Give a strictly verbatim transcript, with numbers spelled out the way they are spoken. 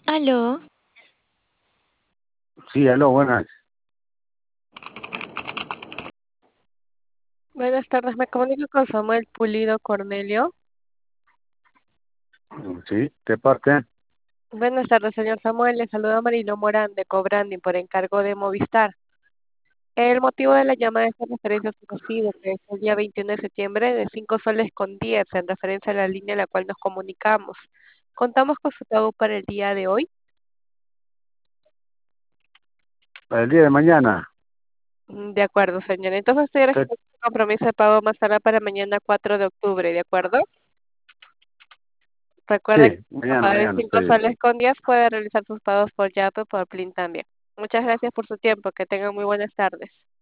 Aló, Sí, aló, buenas. Buenas tardes, me comunico con Samuel Pulido Cornelio. Mm, Sí, de parte. Buenas tardes, señor Samuel. Le saluda Marilo Morán de Cobranding por encargo de Movistar. El motivo de la llamada es en referencia a su recibo, que es el día veintiuno de septiembre de cinco soles con diez, en referencia a la línea a la cual nos comunicamos. Contamos con su pago para el día de hoy. Para el día de mañana. Mm, De acuerdo, señor. Entonces estoy ¿Qué? registrando un compromiso de pago más tarde para mañana cuatro de octubre, ¿de acuerdo? Recuerda que Sí, para mañana, pagar en mañana, está cinco bien. soles con diez puede realizar sus pagos por Yape o por Plin también. Muchas gracias por su tiempo. Que tengan muy buenas tardes.